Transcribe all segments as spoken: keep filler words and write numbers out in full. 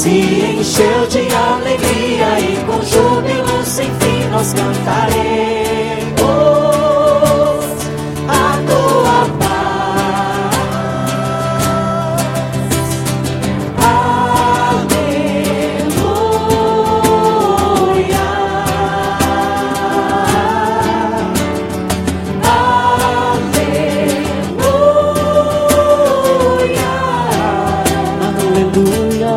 se encheu de alegria e com júbilo sem fim nós cantaremos a tua paz. Aleluia, aleluia,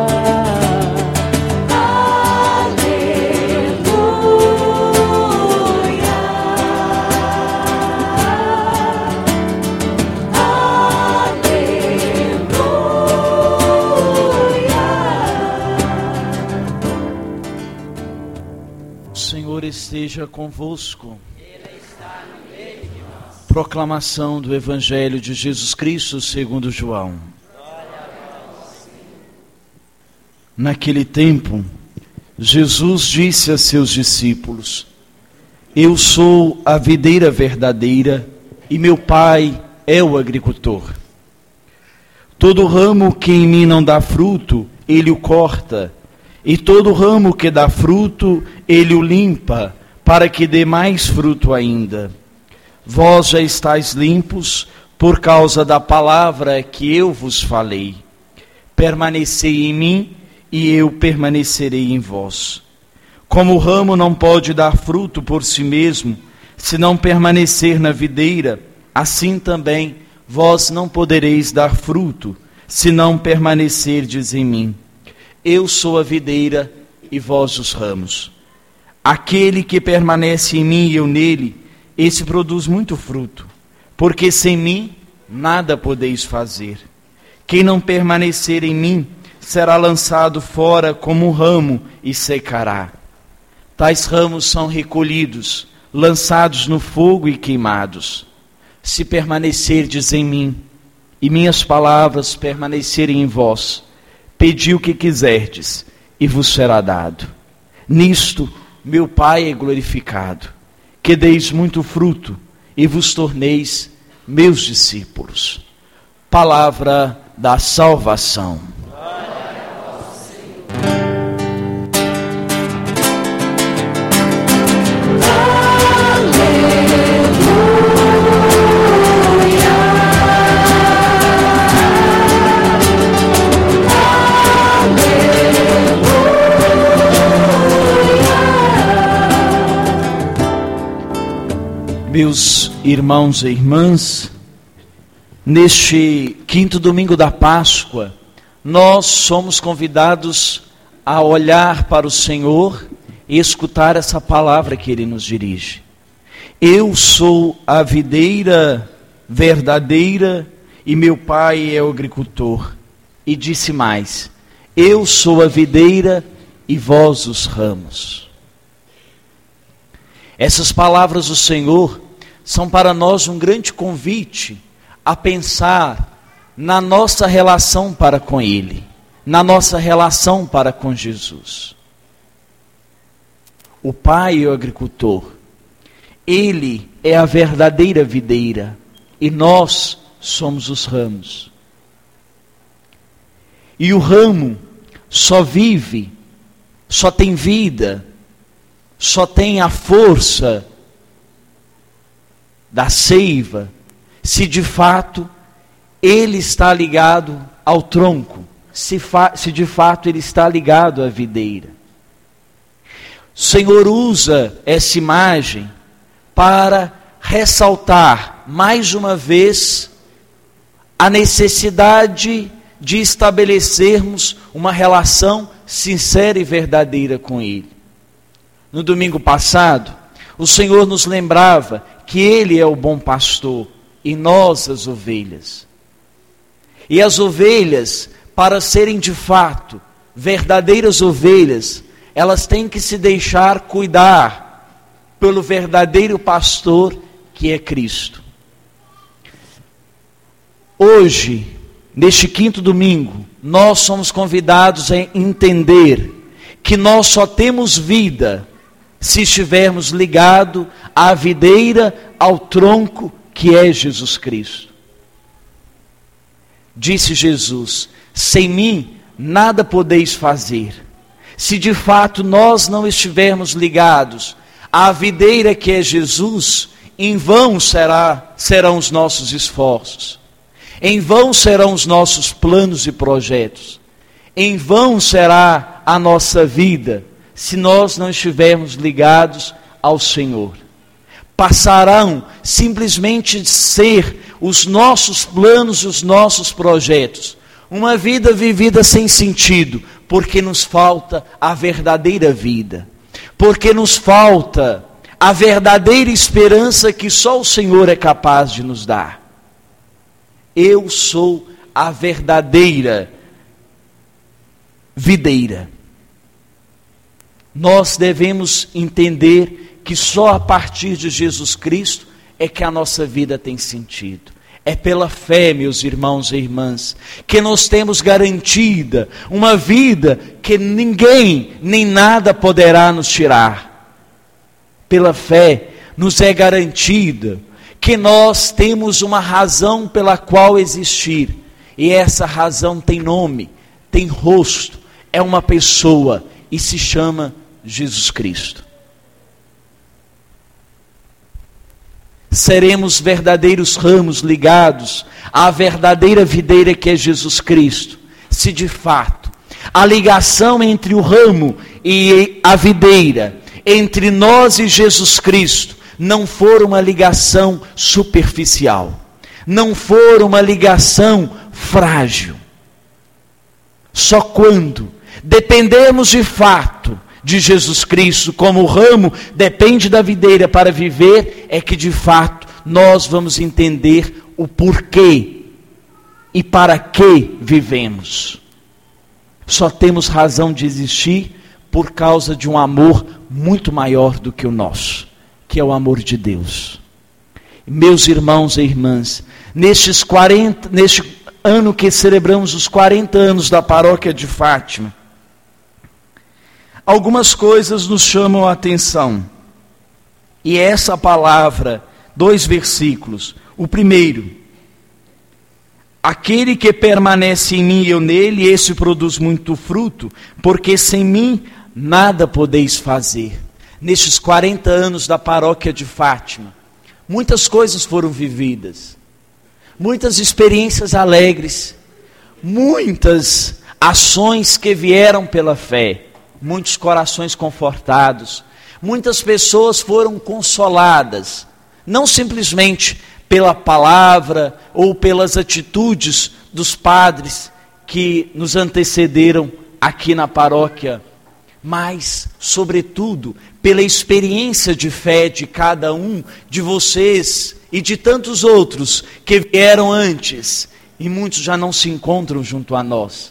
esteja convosco. Ele está no meio de nós. Proclamação do Evangelho de Jesus Cristo segundo João. Naquele tempo, Jesus disse a seus discípulos: Eu sou a videira verdadeira e meu Pai é o agricultor. Todo ramo que em mim não dá fruto, ele o corta, e todo ramo que dá fruto, ele o limpa, para que dê mais fruto ainda. Vós já estáis limpos por causa da palavra que eu vos falei. Permanecei em mim, e eu permanecerei em vós. Como o ramo não pode dar fruto por si mesmo, se não permanecer na videira, assim também vós não podereis dar fruto, se não permanecerdes em mim. Eu sou a videira e vós os ramos. Aquele que permanece em mim e eu nele, esse produz muito fruto, porque sem mim nada podeis fazer. Quem não permanecer em mim será lançado fora como um ramo e secará. Tais ramos são recolhidos, lançados no fogo e queimados. Se permanecerdes em mim, e minhas palavras permanecerem em vós, pedi o que quiserdes, e vos será dado. Nisto meu Pai é glorificado, que deis muito fruto, e vos torneis meus discípulos. Palavra da salvação. Meus irmãos e irmãs, neste quinto domingo da Páscoa, nós somos convidados a olhar para o Senhor e escutar essa palavra que Ele nos dirige. Eu sou a videira verdadeira e meu Pai é o agricultor. E disse mais: eu sou a videira e vós os ramos. Essas palavras do Senhor são para nós um grande convite a pensar na nossa relação para com Ele, na nossa relação para com Jesus. O Pai é o agricultor, Ele é a verdadeira videira e nós somos os ramos. E o ramo só vive, só tem vida, só tem a força da seiva, se de fato ele está ligado ao tronco, se, fa- se de fato ele está ligado à videira. O Senhor usa essa imagem para ressaltar mais uma vez a necessidade de estabelecermos uma relação sincera e verdadeira com Ele. No domingo passado, o Senhor nos lembrava que Ele é o bom pastor e nós as ovelhas. E as ovelhas, para serem de fato verdadeiras ovelhas, elas têm que se deixar cuidar pelo verdadeiro pastor que é Cristo. Hoje, neste quinto domingo, nós somos convidados a entender que nós só temos vida se estivermos ligados à videira, ao tronco que é Jesus Cristo. Disse Jesus: sem mim nada podeis fazer. Se de fato nós não estivermos ligados à videira que é Jesus, em vão será, serão os nossos esforços, em vão serão os nossos planos e projetos, em vão será a nossa vida, se nós não estivermos ligados ao Senhor. Passarão simplesmente de ser os nossos planos e os nossos projetos, uma vida vivida sem sentido, porque nos falta a verdadeira vida, porque nos falta a verdadeira esperança que só o Senhor é capaz de nos dar. Eu sou a verdadeira videira. Nós devemos entender que só a partir de Jesus Cristo é que a nossa vida tem sentido. É pela fé, meus irmãos e irmãs, que nós temos garantida uma vida que ninguém nem nada poderá nos tirar. Pela fé nos é garantida que nós temos uma razão pela qual existir. E essa razão tem nome, tem rosto, é uma pessoa e se chama Jesus Cristo. Seremos verdadeiros ramos ligados à verdadeira videira que é Jesus Cristo, se de fato a ligação entre o ramo e a videira, entre nós e Jesus Cristo, não for uma ligação superficial, não for uma ligação frágil. Só quando dependermos de fato de Jesus Cristo, como o ramo depende da videira para viver, é que de fato nós vamos entender o porquê e para que vivemos. Só temos razão de existir por causa de um amor muito maior do que o nosso, que é o amor de Deus. Meus irmãos e irmãs, nestes quarenta, neste ano que celebramos os quarenta anos da paróquia de Fátima, algumas coisas nos chamam a atenção. E essa palavra, dois versículos. O primeiro: aquele que permanece em mim e eu nele, esse produz muito fruto, porque sem mim nada podeis fazer. Nestes quarenta anos da paróquia de Fátima, muitas coisas foram vividas, muitas experiências alegres, muitas ações que vieram pela fé, muitos corações confortados, muitas pessoas foram consoladas, não simplesmente pela palavra ou pelas atitudes dos padres que nos antecederam aqui na paróquia, mas, sobretudo, pela experiência de fé de cada um de vocês e de tantos outros que vieram antes, e muitos já não se encontram junto a nós.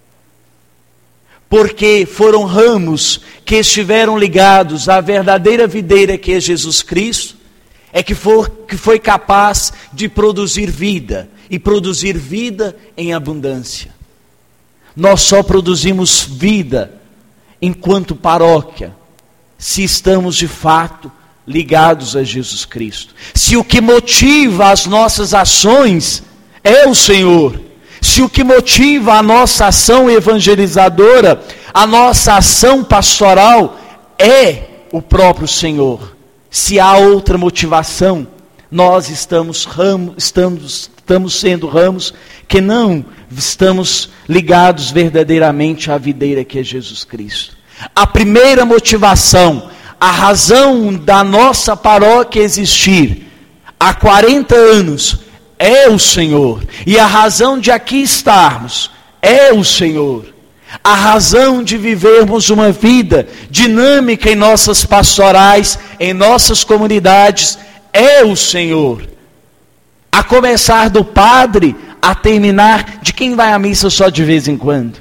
Porque foram ramos que estiveram ligados à verdadeira videira que é Jesus Cristo, é que, for, que foi capaz de produzir vida, e produzir vida em abundância. Nós só produzimos vida enquanto paróquia, se estamos de fato ligados a Jesus Cristo. Se o que motiva as nossas ações é o Senhor, se o que motiva a nossa ação evangelizadora, a nossa ação pastoral é o próprio Senhor. Se há outra motivação, nós estamos, ramos, estamos, estamos sendo ramos que não estamos ligados verdadeiramente à videira que é Jesus Cristo. A primeira motivação, a razão da nossa paróquia existir há quarenta anos, é o Senhor. E a razão de aqui estarmos é o Senhor. A razão de vivermos uma vida dinâmica em nossas pastorais, em nossas comunidades, é o Senhor. A começar do padre, a terminar de quem vai à missa só de vez em quando.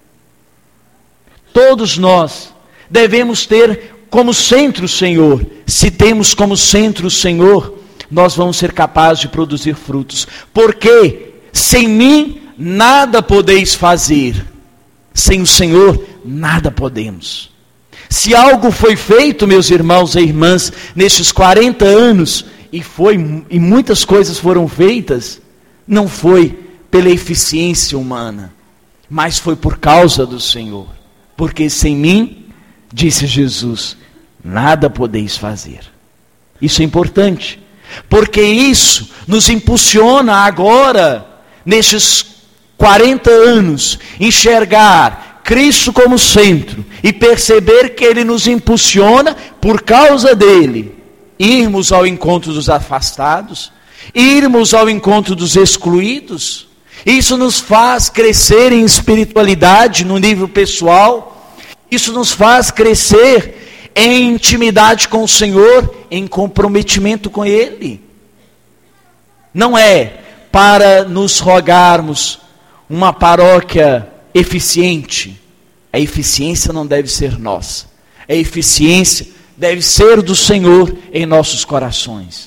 Todos nós devemos ter como centro o Senhor. Se temos como centro o Senhor, nós vamos ser capazes de produzir frutos. Porque sem mim nada podeis fazer. Sem o Senhor nada podemos. Se algo foi feito, meus irmãos e irmãs, nestes quarenta anos, e, foi, e muitas coisas foram feitas, não foi pela eficiência humana, mas foi por causa do Senhor. Porque sem mim, disse Jesus, nada podeis fazer. Isso é importante, porque isso nos impulsiona agora, nestes quarenta anos, enxergar Cristo como centro e perceber que Ele nos impulsiona por causa dEle, irmos ao encontro dos afastados, irmos ao encontro dos excluídos. Isso nos faz crescer em espiritualidade no nível pessoal, isso nos faz crescer em intimidade com o Senhor, em comprometimento com Ele. Não é para nos rogarmos uma paróquia eficiente. A eficiência não deve ser nossa. A eficiência deve ser do Senhor em nossos corações.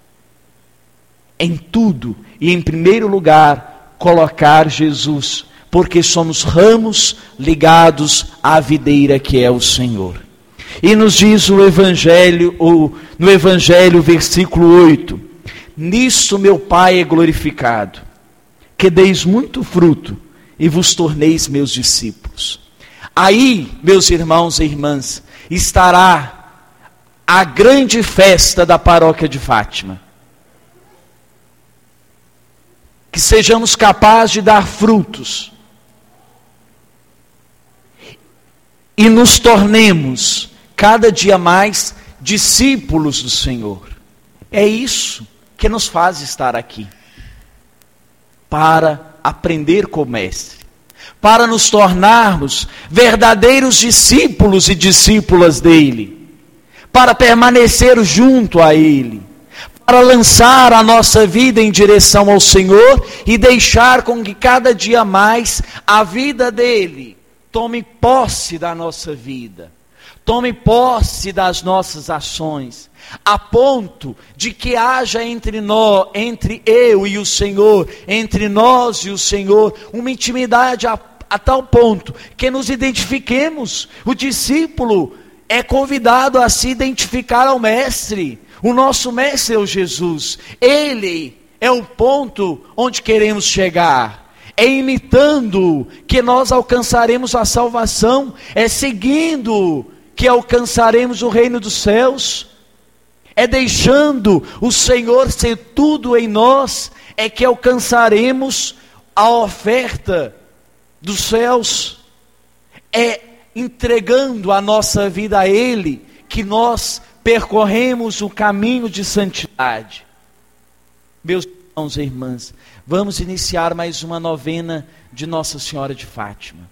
Em tudo e em primeiro lugar, colocar Jesus, porque somos ramos ligados à videira que é o Senhor. E nos diz o Evangelho, o, no Evangelho, versículo oito, nisto meu Pai é glorificado, que deis muito fruto e vos torneis meus discípulos. Aí, meus irmãos e irmãs, estará a grande festa da paróquia de Fátima. Que sejamos capazes de dar frutos e nos tornemos cada dia mais discípulos do Senhor. É isso que nos faz estar aqui, para aprender com o Mestre, para nos tornarmos verdadeiros discípulos e discípulas dele, para permanecer junto a ele, para lançar a nossa vida em direção ao Senhor e deixar com que cada dia mais a vida dele tome posse da nossa vida, tome posse das nossas ações, a ponto de que haja entre nós, entre eu e o Senhor, entre nós e o Senhor, uma intimidade a, a tal ponto que nos identifiquemos. O discípulo é convidado a se identificar ao Mestre. O nosso Mestre é o Jesus. Ele é o ponto onde queremos chegar. É imitando que nós alcançaremos a salvação. É seguindo que alcançaremos o reino dos céus. É deixando o Senhor ser tudo em nós, é que alcançaremos a oferta dos céus. É entregando a nossa vida a Ele, que nós percorremos o caminho de santidade. Meus irmãos e irmãs, vamos iniciar mais uma novena de Nossa Senhora de Fátima.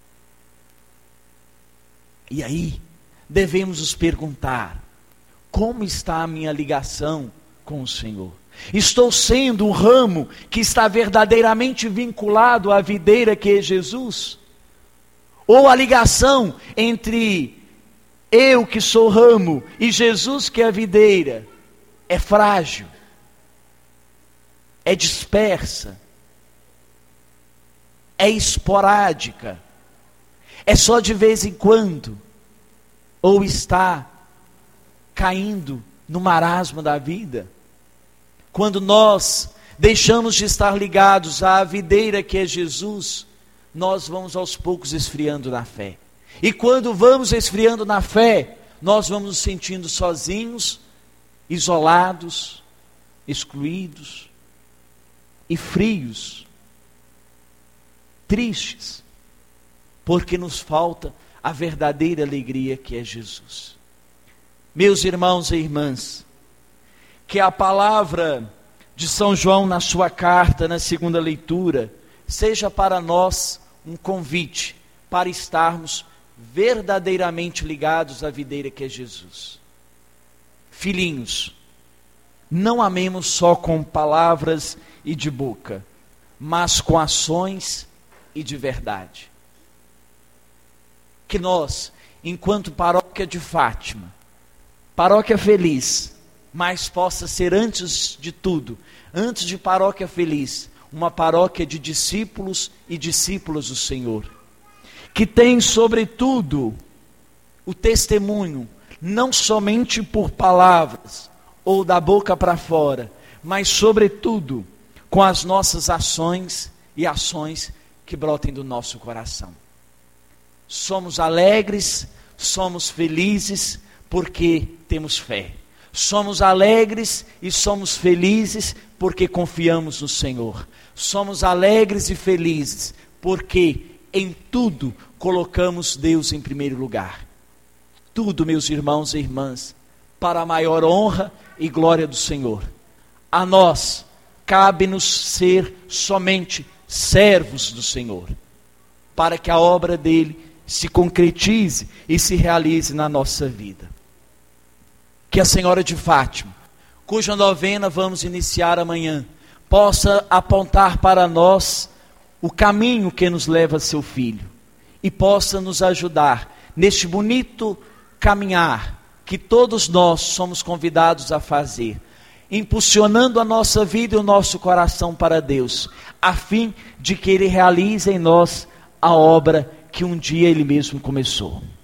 E aí, devemos nos perguntar, como está a minha ligação com o Senhor? Estou sendo um ramo que está verdadeiramente vinculado à videira que é Jesus? Ou a ligação entre eu que sou ramo e Jesus que é a videira é frágil, é dispersa, é esporádica, é só de vez em quando, ou está caindo no marasmo da vida? Quando nós deixamos de estar ligados à videira que é Jesus, nós vamos aos poucos esfriando na fé. E quando vamos esfriando na fé, nós vamos nos sentindo sozinhos, isolados, excluídos e frios, tristes, porque nos falta a verdadeira alegria que é Jesus. Meus irmãos e irmãs, que a palavra de São João na sua carta, na segunda leitura, seja para nós um convite para estarmos verdadeiramente ligados à videira que é Jesus. Filhinhos, não amemos só com palavras e de boca, mas com ações e de verdade. Que nós, enquanto paróquia de Fátima, paróquia feliz, mas possa ser antes de tudo, antes de paróquia feliz, uma paróquia de discípulos e discípulas do Senhor, que tem sobretudo o testemunho, não somente por palavras, ou da boca para fora, mas sobretudo com as nossas ações e ações que brotem do nosso coração. Somos alegres, somos felizes porque temos fé. Somos alegres e somos felizes porque confiamos no Senhor. Somos alegres e felizes porque em tudo colocamos Deus em primeiro lugar. Tudo, meus irmãos e irmãs, para a maior honra e glória do Senhor. A nós cabe-nos ser somente servos do Senhor, para que a obra dele se concretize e se realize na nossa vida. Que a Senhora de Fátima, cuja novena vamos iniciar amanhã, possa apontar para nós o caminho que nos leva a seu Filho e possa nos ajudar neste bonito caminhar que todos nós somos convidados a fazer, impulsionando a nossa vida e o nosso coração para Deus, a fim de que Ele realize em nós a obra que um dia Ele mesmo começou.